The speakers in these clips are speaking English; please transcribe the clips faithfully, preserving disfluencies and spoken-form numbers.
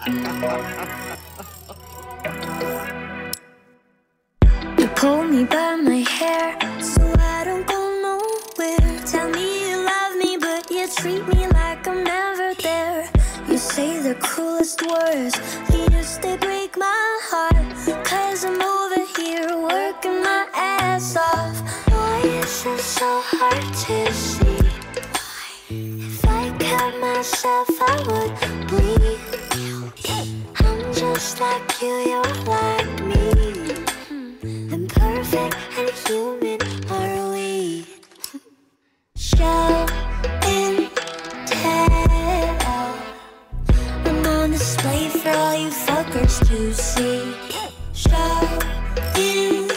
You pull me by my hair so I don't go nowhere. Tell me you love me, but you treat me like I'm never there. You say the cruelest words, yes, they break my heart. Cause I'm over here working my ass off. Why is it so hard to see? If I cut myself, I would bleed. I'm just like you, you're like me. Imperfect and human are we? Show and tell. I'm on display for all you fuckers to see. Show and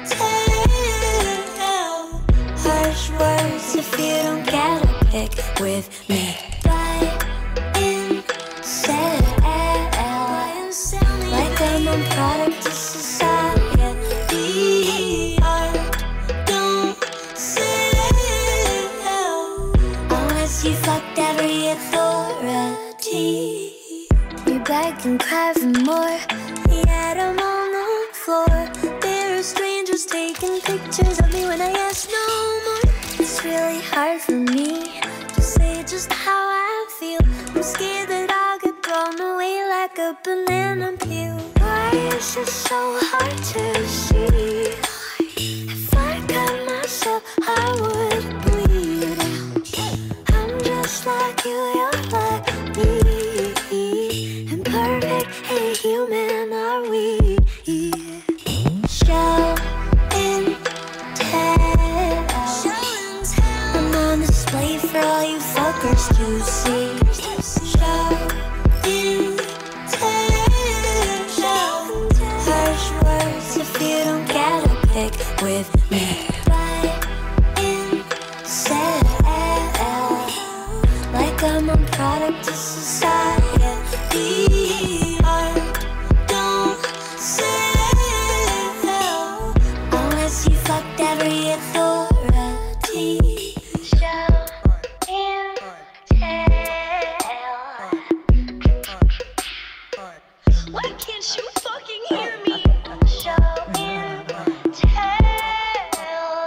tell. Harsh words if you don't get a pick with me. Buy and sell. Like I'm a product of society. Art don't sell unless you fucked every authority. You beg and cry for more, yet I'm on the floor. There are strangers taking pictures of me when I ask no more. It's really hard for me to say just how I feel. I'm scared that I'll get blown away like a banana peel. Why is it so hard to see? If I cut myself, I would bleed. I'm just like you, you're like me. Imperfect and human are we? Show and tell. I'm on display for all you fuckers to see. Show and tell. Harsh words if you don't get a pick with me. Buy and sell. Like I'm a product of society. Art don't sell unless you fucked every authority. Show and tell. Why can't you fucking hear me? Show and tell.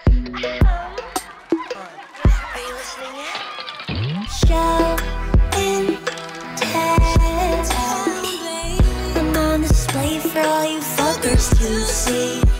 Are you listening yet? Show and tell. I'm on display for all you fuckers to see.